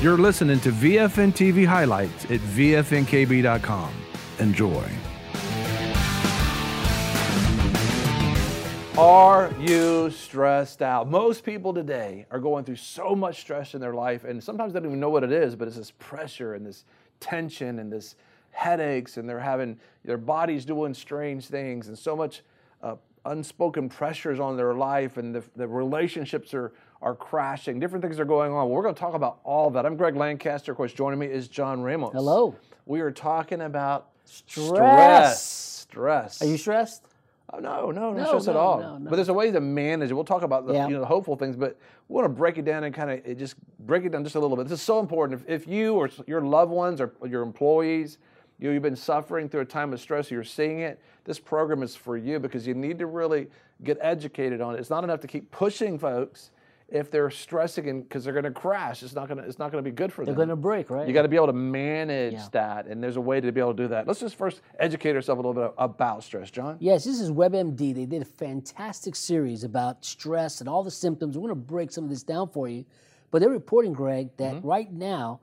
You're listening to VFN TV highlights at VFNKB.com. Enjoy. Are you stressed out? Most people today are going through so much stress in their life, and sometimes they don't even know what it is, but it's this pressure and this tension and this headaches, and they're having their bodies doing strange things, and so much unspoken pressures on their life, and the relationships are crashing. Different things are going on. Well, we're going to talk about all of that. I'm Greg Lancaster. Of course, joining me is John Ramos. Hello. We are talking about stress. Are you stressed? Oh, no stress at all. No. But there's a way to manage it. We'll talk about the hopeful things, but we want to break it down and kind of just break it down just a little bit. This is so important. If you or your loved ones or your employees, you've been suffering through a time of stress, you're seeing it, this program is for you because you need to really get educated on it. It's not enough to keep pushing folks if they're stressing because they're going to crash. It's not going to be good for them. They're going to break, right? You got to be able to manage that, and there's a way to be able to do that. Let's just first educate ourselves a little bit about stress, John. Yes, this is WebMD. They did a fantastic series about stress and all the symptoms. We're going to break some of this down for you, but they're reporting, Greg, that right now,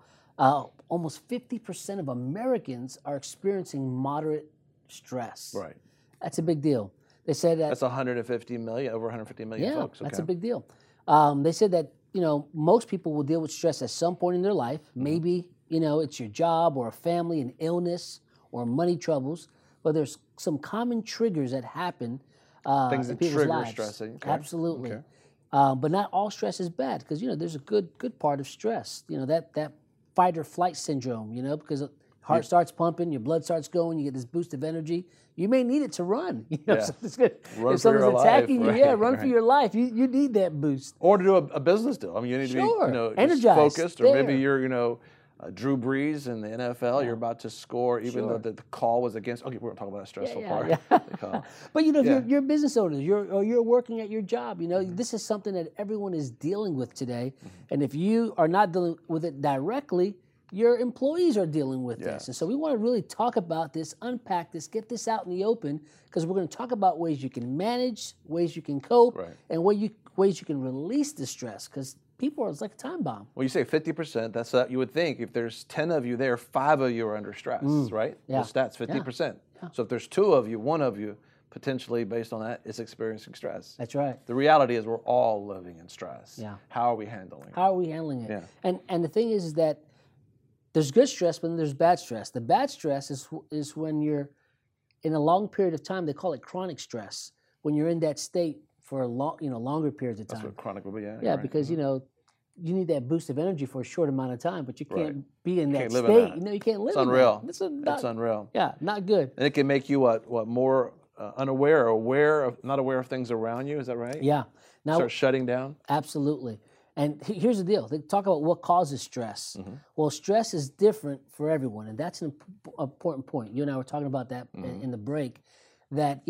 almost 50% of Americans are experiencing moderate stress. Right. That's a big deal. They said that that's 150 million, over 150 million folks. That's a big deal. They said that, most people will deal with stress at some point in their life. Maybe, it's your job or a family, an illness or money troubles. But there's some common triggers that happen things in that people's trigger lives. stressing. Okay. Absolutely. Okay. But not all stress is bad because, there's a good part of stress. That fight or flight syndrome, because heart starts pumping, your blood starts going, you get this boost of energy. You may need it to run. So it's good. Run if someone's attacking life, you, run for your life. You need that boost. Or to do a business deal. I mean, you need to be energized, just focused, or maybe there. you're Drew Brees in the NFL. You're about to score, even though the call was against. Okay, we're going to talk about that stressful part. But if you're a business owner, you're working at your job. This is something that everyone is dealing with today. And if you are not dealing with it directly, your employees are dealing with this. And so we want to really talk about this, unpack this, get this out in the open, because we're going to talk about ways you can manage, ways you can cope, and ways you can release the stress, because people it's like a time bomb. Well, you say 50%, that's you would think if there's 10 of you there, 5 of you are under stress, right? Yeah. The stats, 50%. Yeah. So if there's 2 of you, 1 of you, potentially based on that, is experiencing stress. That's right. The reality is we're all living in stress. Yeah. How are we handling it? How are we handling it? Yeah. And the thing is that there's good stress, but then there's bad stress. The bad stress is when you're in a long period of time. They call it chronic stress. When you're in that state for a longer periods of time. That's what chronic will be. Yeah, because you need that boost of energy for a short amount of time, but you can't be in that state. You can't live. It's unreal. It's unreal. Yeah, not good. And it can make you what more unaware, or not aware of things around you. Is that right? Yeah. Now start shutting down. Absolutely. And here's the deal. They talk about what causes stress. Well, stress is different for everyone, and that's an important point. You and I were talking about that in the break, that,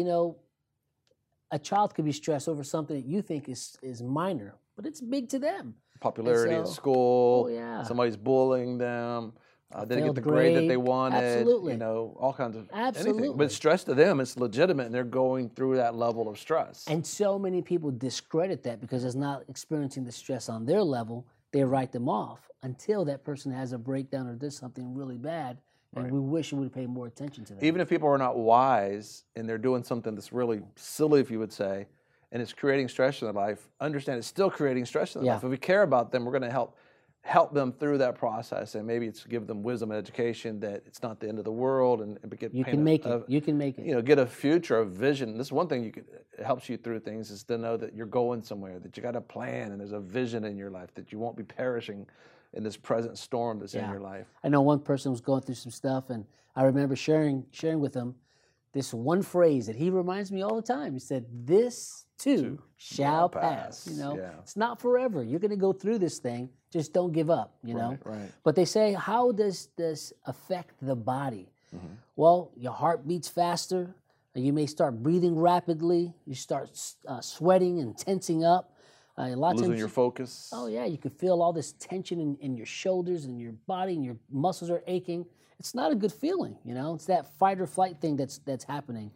a child could be stressed over something that you think is minor, but it's big to them. Popularity in school, somebody's bullying them, they didn't get the grade that they wanted, all kinds of anything. But stress to them, it's legitimate, and they're going through that level of stress. And so many people discredit that because it's not experiencing the stress on their level. They write them off until that person has a breakdown or does something really bad, and we wish we would pay more attention to that. Even if people are not wise and they're doing something that's really silly, if you would say, and it's creating stress in their life, understand it's still creating stress in their life. If we care about them, we're going to help them through that process, and maybe it's give them wisdom and education that it's not the end of the world, and you can make it. You can make it. Get a future, a vision. This is one thing it helps you through things, is to know that you're going somewhere, that you got a plan, and there's a vision in your life, that you won't be perishing in this present storm that's in your life. I know one person was going through some stuff, and I remember sharing with him this one phrase that he reminds me all the time. He said, "This too shall pass." It's not forever. You're going to go through this thing. Just don't give up, Right. But they say, how does this affect the body? Well, your heart beats faster. You may start breathing rapidly. You start sweating and tensing up. Losing your focus. Oh, yeah. You can feel all this tension in your shoulders and your body, and your muscles are aching. It's not a good feeling, It's that fight or flight thing that's happening.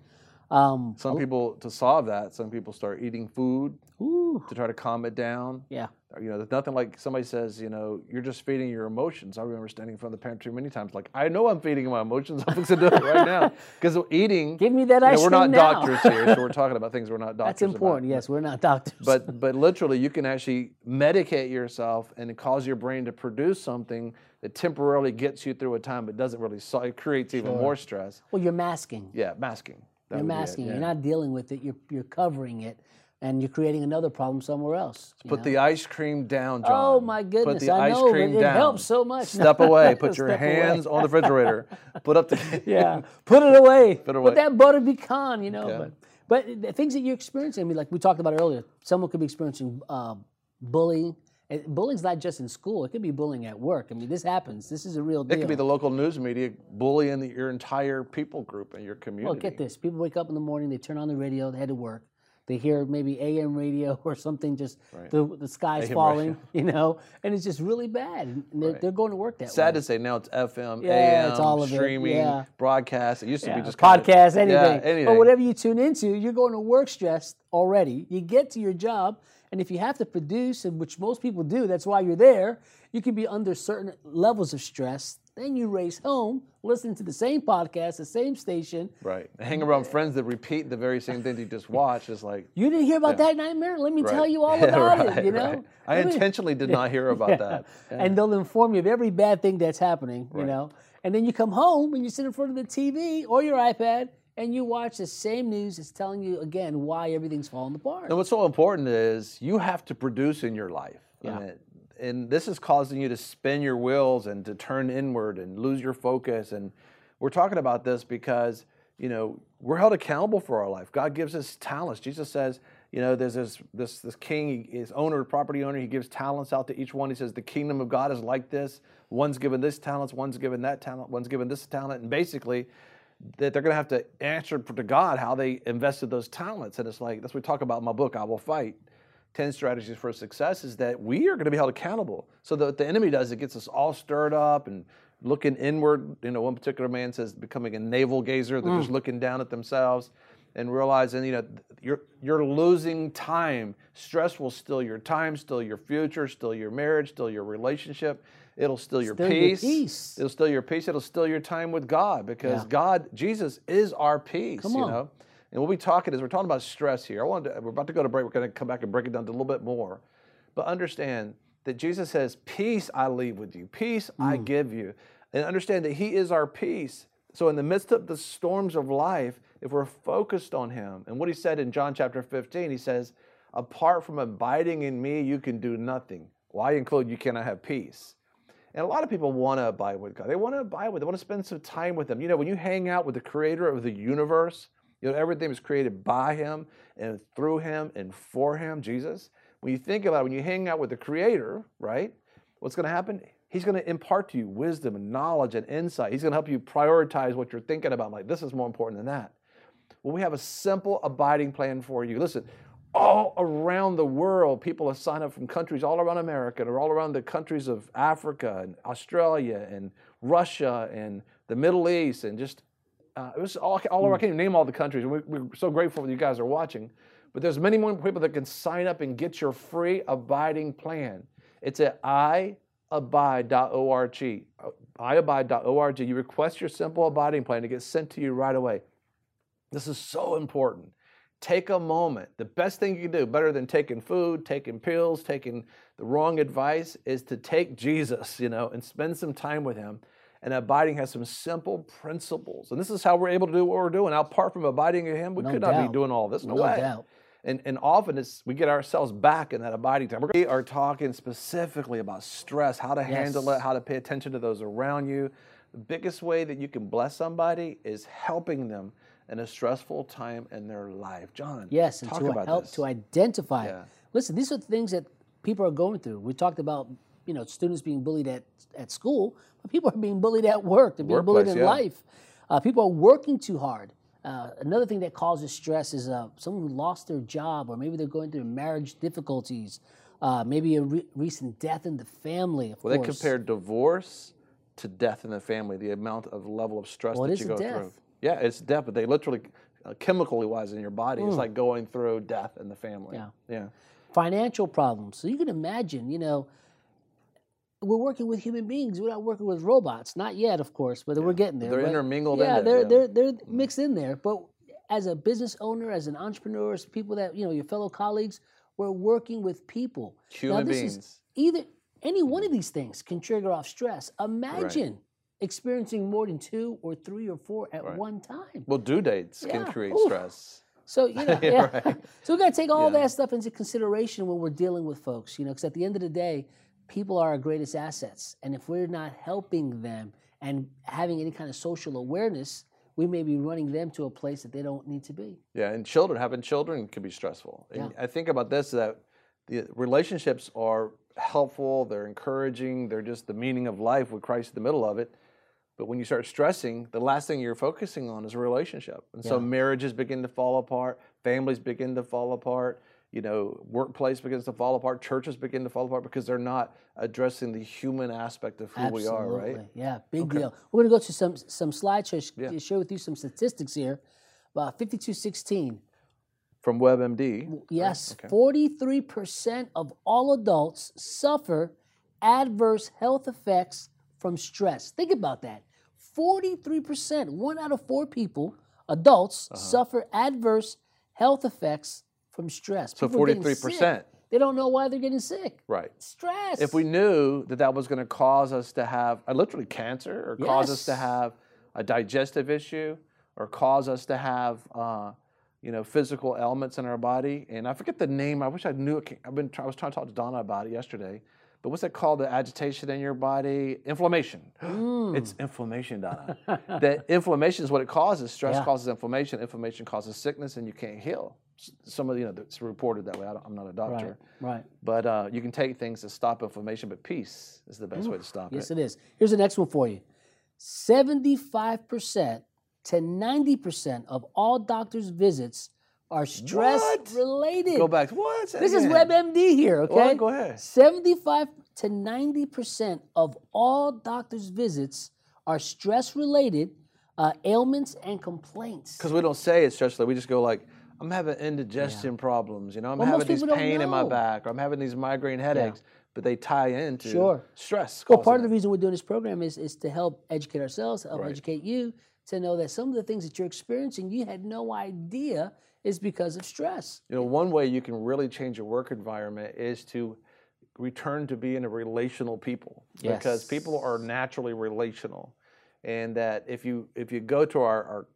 Some people, to solve that, some people start eating food to try to calm it down. Yeah. You know, there's nothing like somebody says, you know, you're just feeding your emotions. I remember standing in front of the pantry many times, like, I know I'm feeding my emotions. I'm fixing to do it right now. Because eating, give me that ice cream we're not now. doctors here, so we're talking about things we're not doctors That's important. about. Yes, we're not doctors. But literally, you can actually medicate yourself and cause your brain to produce something that temporarily gets you through a time, but doesn't really solve. It creates even more stress. Well, you're masking. Yeah, masking. You're masking. You're not dealing with it. You're covering it, and you're creating another problem somewhere else. Put the ice cream down, John. Oh my goodness! Put the I ice know, cream but down. it helps so much. Step away. Put your Step hands away. on the refrigerator. Put up the Yeah, put it away. Put it away. Put that butter pecan, you know. Yeah. But the things that you're experiencing, I mean, like we talked about earlier, someone could be experiencing bullying. And bullying's not just in school; it could be bullying at work. I mean, this happens. This is a real deal. It could be the local news media bullying your entire people group in your community. Well, get this: people wake up in the morning, they turn on the radio, they head to work. They hear maybe AM radio or something, just the sky's AM falling, radio. you know, and it's just really bad. And they're going to work that way. Sad to say, now it's FM, Yeah, AM, it's all of it. streaming, Yeah. broadcast. It used to be just podcast, anything. Yeah, anything. But whatever you tune into, you're going to work stressed already. You get to your job, and if you have to produce, and which most people do, that's why you're there, you can be under certain levels of stress. Then you race home, listen to the same podcast, the same station. Right. Hang around friends that repeat the very same thing you just watched. It's like, You didn't hear about that nightmare? Let me tell you all about it, you know? Right. I intentionally did not hear about that. Yeah. And they'll inform you of every bad thing that's happening, you know? And then you come home and you sit in front of the TV or your iPad and you watch the same news that's telling you, again, why everything's falling apart. And what's so important is you have to produce in your life. Yeah. And this is causing you to spin your wheels and to turn inward and lose your focus. And we're talking about this because, you know, we're held accountable for our life. God gives us talents. Jesus says, you know, there's this king, his owner, property owner, he gives talents out to each one. He says, the kingdom of God is like this. One's given this talent, one's given that talent, one's given this talent. And basically, that they're going to have to answer to God how they invested those talents. And it's like, that's what we talk about in my book, I Will Fight. 10 strategies for success is that we are going to be held accountable. So that what the enemy does, it gets us all stirred up and looking inward. You know, one particular man says becoming a navel gazer. They're just looking down at themselves and realizing, you know, you're losing time. Stress will steal your time, steal your future, steal your marriage, steal your relationship. It'll steal your peace. It'll steal your peace. It'll steal your time with God because God, Jesus is our peace. Come on. You know. And what we're talking about stress here. We're about to go to break. We're going to come back and break it down a little bit more. But understand that Jesus says, peace I leave with you. Peace I give you. And understand that he is our peace. So in the midst of the storms of life, if we're focused on him, and what he said in John chapter 15, he says, apart from abiding in me, you can do nothing. Well, I include you cannot have peace. And a lot of people want to abide with God. They want to abide with him. They want to spend some time with him. You know, when you hang out with the creator of the universe, you know, everything was created by him and through him and for him, Jesus. When you think about it, when you hang out with the creator, right, what's going to happen? He's going to impart to you wisdom and knowledge and insight. He's going to help you prioritize what you're thinking about. Like, this is more important than that. Well, we have a simple abiding plan for you. Listen, all around the world, people have signed up from countries all around America or all around the countries of Africa and Australia and Russia and the Middle East and just it was all over. I can't even name all the countries. We're so grateful that you guys are watching. But there's many more people that can sign up and get your free abiding plan. It's at iabide.org. iabide.org. You request your simple abiding plan to get sent to you right away. This is so important. Take a moment. The best thing you can do, better than taking food, taking pills, taking the wrong advice, is to take Jesus, you know, and spend some time with him. And abiding has some simple principles. And this is how we're able to do what we're doing. Now, apart from abiding in him, we could not be doing all this. No way. Doubt. And often we get ourselves back in that abiding time. We are talking specifically about stress, how to handle it, how to pay attention to those around you. The biggest way that you can bless somebody is helping them in a stressful time in their life. John, yes, and talk to about help this. to identify. Yeah. Listen, these are the things that people are going through. We talked about, you know, students being bullied at school, but people are being bullied at work. They're being bullied in life. People are working too hard. Another thing that causes stress is someone who lost their job, or maybe they're going through marriage difficulties, maybe a recent death in the family. Of course. They compare divorce to death in the family, the amount of level of stress that you go through. Yeah, it's death, but they literally chemically wise in your body. It's like going through death in the family. Yeah. Financial problems. So you can imagine, we're working with human beings. We're not working with robots. Not yet, of course, but we're getting there. They're But intermingled yeah, in there. they're mixed in there. But as a business owner, as an entrepreneur, as people that, your fellow colleagues, we're working with people. Human beings. Any one of these things can trigger off stress. Imagine experiencing more than 2 or 3 or 4 at one time. Well, due dates can create stress. So, So we got to take all that stuff into consideration when we're dealing with folks, because at the end of the day, people are our greatest assets. And if we're not helping them and having any kind of social awareness, we may be running them to a place that they don't need to be. Yeah, and having children can be stressful. And I think about this, that the relationships are helpful, they're encouraging, they're just the meaning of life with Christ in the middle of it. But when you start stressing, the last thing you're focusing on is a relationship. And so marriages begin to fall apart, families begin to fall apart, workplace begins to fall apart, churches begin to fall apart because they're not addressing the human aspect of who we are, right? Yeah, big deal. We're going to go to some slides to share with you some statistics here. About 5216. From WebMD. Yes, 43% of all adults suffer adverse health effects from stress. Think about that. 43%, 1 out of 4 people, adults, suffer adverse health effects from stress. So 43%. They don't know why they're getting sick. Right. Stress. If we knew that was going to cause us to have literally cancer, or cause us to have a digestive issue, or cause us to have physical ailments in our body, and I forget the name. I wish I knew it. I was trying to talk to Donna about it yesterday. But what's it called? The agitation in your body? Inflammation. It's inflammation, Donna. That inflammation is what it causes. Stress causes inflammation. Inflammation causes sickness, and you can't heal. Some of it's reported that way. I'm not a doctor. Right. But you can take things to stop inflammation, but peace is the best way to stop it. Yes, it is. Here's the next one for you. 75% to 90% of all doctors' visits are stress-related. Go back. What? This is WebMD here, okay? Well, go ahead. 75 to 90% of all doctors' visits are stress-related ailments and complaints. Because we don't say it's stress-related. We just go like, I'm having indigestion problems. I'm having this pain in my back, or I'm having these migraine headaches. But they tie into stress. Well, part of the reason we're doing this program is to help educate ourselves, help educate you, to know that some of the things that you're experiencing, you had no idea is because of stress. One way you can really change your work environment is to return to being a relational people. Yes. Because people are naturally relational. And that if you go to our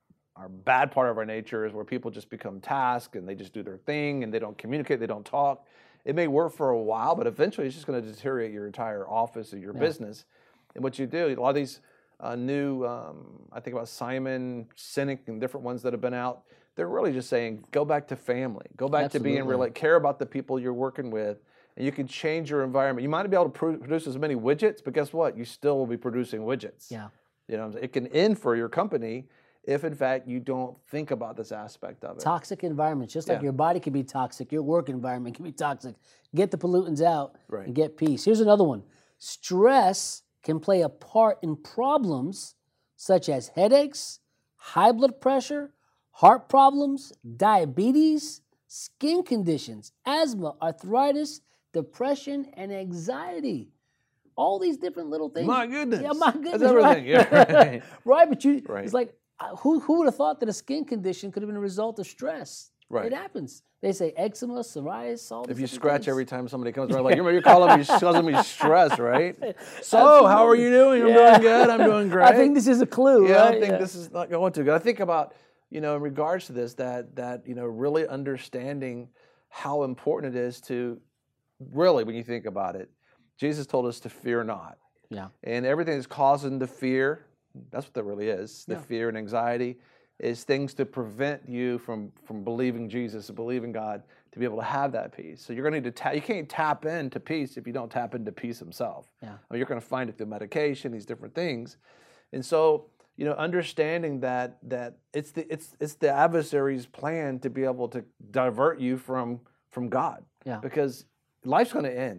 bad part of our nature is where people just become task and they just do their thing and they don't communicate, they don't talk. It may work for a while, but eventually it's just going to deteriorate your entire office or your business. And what you do, a lot of these new, I think about Simon Sinek and different ones that have been out, they're really just saying, go back to family. Go back to being care about the people you're working with, and you can change your environment. You might not be able to produce as many widgets, but guess what? You still will be producing widgets. Yeah. It can end for your company if, in fact, you don't think about this aspect of it. Toxic environments, just like your body can be toxic, your work environment can be toxic. Get the pollutants out and get peace. Here's another one. Stress can play a part in problems such as headaches, high blood pressure, heart problems, diabetes, skin conditions, asthma, arthritis, depression, and anxiety. All these different little things. My goodness. Yeah, my goodness. That's everything. Yeah, right, but it's like, who would have thought that a skin condition could have been a result of stress? Right. It happens. They say eczema, psoriasis, all these If you different scratch things. every time somebody comes around, like, you're calling me, causing me stress, right? So, how are you doing? I'm doing good. I'm doing great. I think this is a clue, Yeah, right? I think this is not going too good. I think about, in regards to this, that really understanding how important it is to really, when you think about it, Jesus told us to fear not. Yeah. And everything that's causing the fear, that's what that really is. The fear and anxiety is things to prevent you from believing Jesus, believing God, to be able to have that peace. So you're going to need to you can't tap into peace if you don't tap into peace himself. Yeah. You're going to find it through medication, these different things. And so, understanding that it's the adversary's plan to be able to divert you from God. Yeah. Because life's going to end.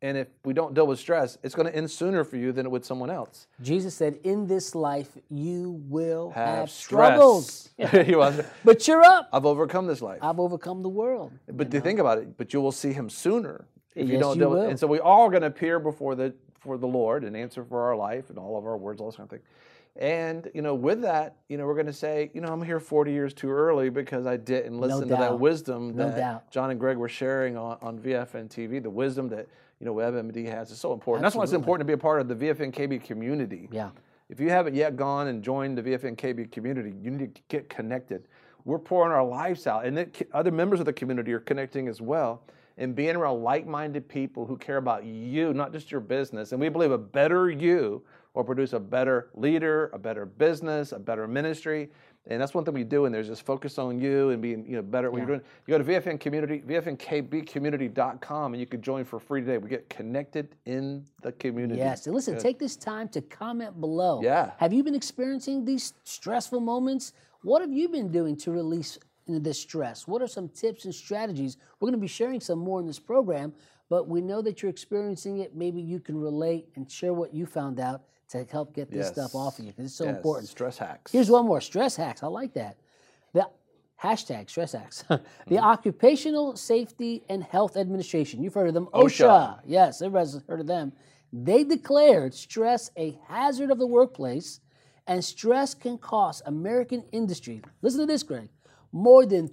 And if we don't deal with stress, it's going to end sooner for you than it would someone else. Jesus said, in this life, you will have stress. struggles. He was, But you're up. I've overcome this life. I've overcome the world. But to think about it, but you will see him sooner if you Yes, don't you deal with will. it. And so we all are going to appear before the Lord and answer for our life and all of our words, all this kind of thing. And, with that, we're going to say, I'm here 40 years too early because I didn't listen to that wisdom that John and Greg were sharing on VFN TV, the wisdom that, WebMD has is so important. That's why it's important to be a part of the VFN KB community. Yeah. If you haven't yet gone and joined the VFN KB community, you need to get connected. We're pouring our lives out, and other members of the community are connecting as well, and being around like-minded people who care about you, not just your business. And we believe a better you will produce a better leader, a better business, a better ministry. And that's one thing we do in there is just focus on you and being better at what you're doing. You go to VFN Community, VFNKBcommunity.com, and you can join for free today. We get connected in the community. Yes, and listen, take this time to comment below. Yeah. Have you been experiencing these stressful moments? What have you been doing to release this stress? What are some tips and strategies? We're going to be sharing some more in this program, but we know that you're experiencing it. Maybe you can relate and share what you found out to help get this stuff off of you, because it's so important. Stress hacks. Here's one more, stress hacks. I like that. The hashtag stress hacks. The Occupational Safety and Health Administration. You've heard of them. OSHA. Yes, everybody's heard of them. They declared stress a hazard of the workplace, and stress can cost American industry, listen to this, Greg, more than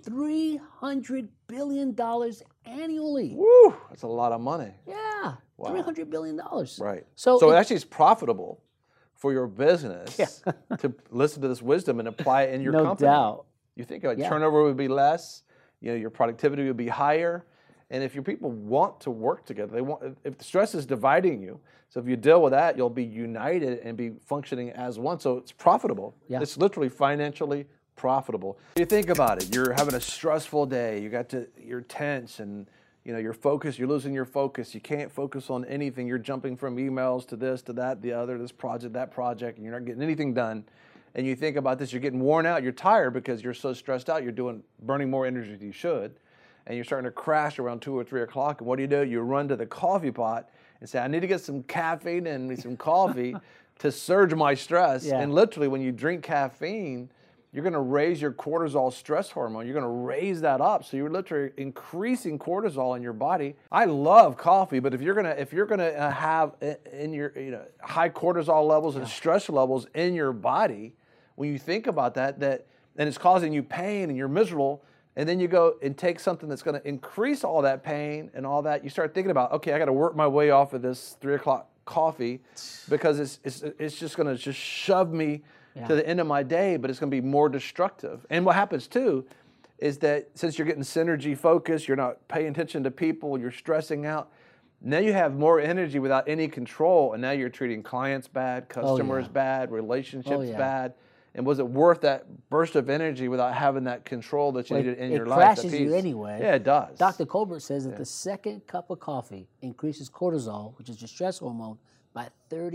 $300 billion annually. Woo, that's a lot of money. Yeah, $300 billion. Right. So it actually is profitable for your business to listen to this wisdom and apply it in your company. No doubt. You think turnover would be less, your productivity would be higher. And if your people want to work together, if the stress is dividing you, so if you deal with that, you'll be united and be functioning as one. So it's profitable. Yeah. It's literally financially profitable. You think about it, you're having a stressful day, you're tense and you're focused, you're losing your focus, you can't focus on anything, you're jumping from emails to this, to that, the other, this project, that project, and you're not getting anything done. And you think about this, you're getting worn out, you're tired because you're so stressed out, you're burning more energy than you should, and you're starting to crash around 2 or 3 o'clock, and what do? You run to the coffee pot and say, I need to get some caffeine and some coffee to surge my stress. Yeah. And literally when you drink caffeine, you're going to raise your cortisol stress hormone. You're going to raise that up, so you're literally increasing cortisol in your body. I love coffee, but if you're going to have in your high cortisol levels and stress levels in your body, when you think about that and it's causing you pain and you're miserable, and then you go and take something that's going to increase all that pain and all that, you start thinking about, okay, I got to work my way off of this 3 o'clock coffee because it's just going to just shove me to the end of my day, but it's going to be more destructive. And what happens too is that since you're getting synergy focused, you're not paying attention to people, you're stressing out, now you have more energy without any control, and now you're treating clients bad, customers bad, relationships bad. And was it worth that burst of energy without having that control that you needed in your life? It crashes you anyway. Yeah, it does. Dr. Colbert says that the second cup of coffee increases cortisol, which is your stress hormone, by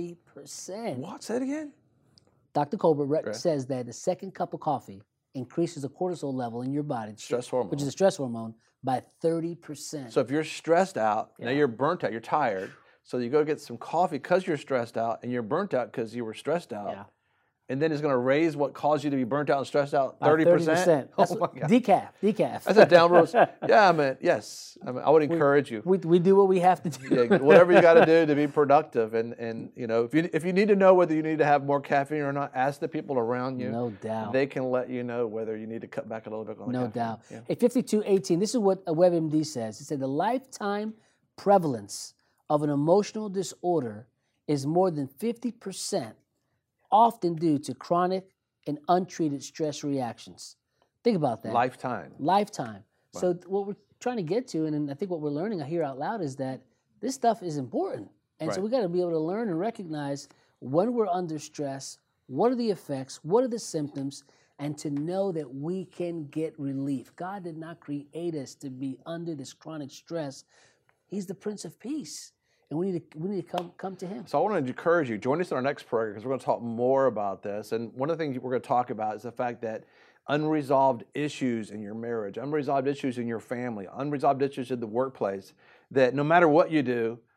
30%. What? Say it again? Dr. Colbert says that the second cup of coffee increases the cortisol level in your body, stress hormone, which is a stress hormone, by 30%. So if you're stressed out, now you're burnt out, you're tired, so you go get some coffee because you're stressed out, and you're burnt out because you were stressed out. Yeah. And then it's going to raise what caused you to be burnt out and stressed out 30%. That's oh my God. Decaf. That's a downward. Yeah, man. Yes, I would encourage you. We do what we have to do. Yeah, whatever you got to do to be productive, and if you need to know whether you need to have more caffeine or not, ask the people around you. No doubt. They can let you know whether you need to cut back a little bit on the caffeine. No doubt. Yeah. At 5218, this is what a WebMD says. It said the lifetime prevalence of an emotional disorder is more than 50%. Often due to chronic and untreated stress reactions. Think about that. Lifetime. Wow. So what we're trying to get to, and I think what we're learning here out loud, is that this stuff is important. And so we got to be able to learn and recognize when we're under stress, what are the effects, what are the symptoms, and to know that we can get relief. God did not create us to be under this chronic stress. He's the Prince of Peace. And we need to come to him. So I want to encourage you, join us in our next program because we're going to talk more about this. And one of the things we're going to talk about is the fact that unresolved issues in your marriage, unresolved issues in your family, unresolved issues in the workplace, that no matter what you do,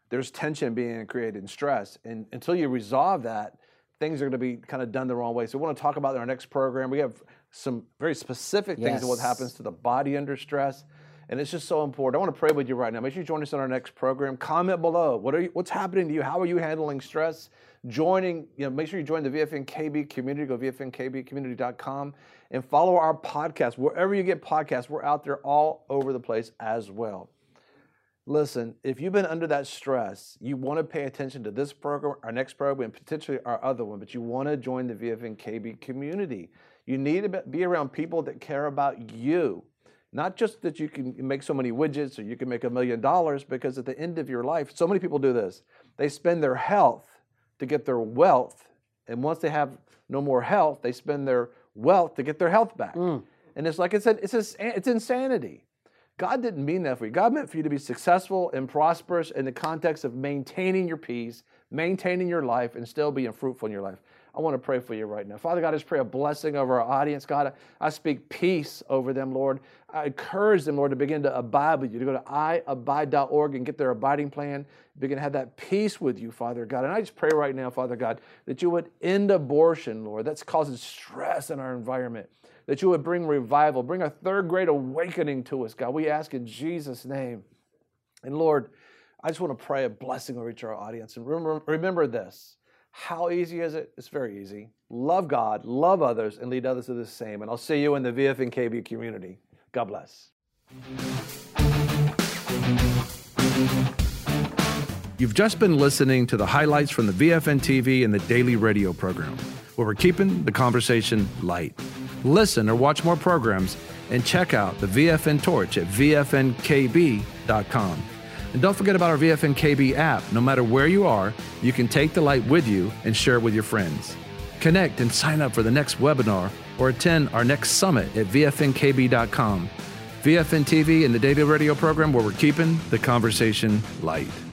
there's tension being created and stress. And until you resolve that, things are going to be kind of done the wrong way. So we want to talk about in our next program. We have some very specific things of what happens to the body under stress. And it's just so important. I want to pray with you right now. Make sure you join us on our next program. Comment below. What's happening to you? How are you handling stress? Make sure you join the VFN-KB community. Go to VFNKBcommunity.com and follow our podcast. Wherever you get podcasts, we're out there all over the place as well. Listen, if you've been under that stress, you want to pay attention to this program, our next program, and potentially our other one, but you want to join the VFN-KB community. You need to be around people that care about you. Not just that you can make so many widgets or you can make $1 million, because at the end of your life, so many people do this. They spend their health to get their wealth, and once they have no more health, they spend their wealth to get their health back. And it's like I said, it's insanity. God didn't mean that for you. God meant for you to be successful and prosperous in the context of maintaining your peace, maintaining your life, and still being fruitful in your life. I want to pray for you right now. Father God, I just pray a blessing over our audience. God, I speak peace over them, Lord. I encourage them, Lord, to begin to abide with you, to go to iabide.org and get their abiding plan, begin to have that peace with you, Father God. And I just pray right now, Father God, that you would end abortion, Lord. That's causing stress in our environment. That you would bring revival, bring a third great awakening to us, God. We ask in Jesus' name. And Lord, I just want to pray a blessing over each of our audience. And remember this. How easy is it? It's very easy. Love God, love others, and lead others to the same. And I'll see you in the VFN-KB community. God bless. You've just been listening to the highlights from the VFN TV and the daily radio program, where we're keeping the conversation light. Listen or watch more programs and check out the VFN Torch at VFNKB.com. And don't forget about our VFN-KB app. No matter where you are, you can take the light with you and share it with your friends. Connect and sign up for the next webinar or attend our next summit at VFNKB.com. VFN TV and the daily radio program, where we're keeping the conversation light.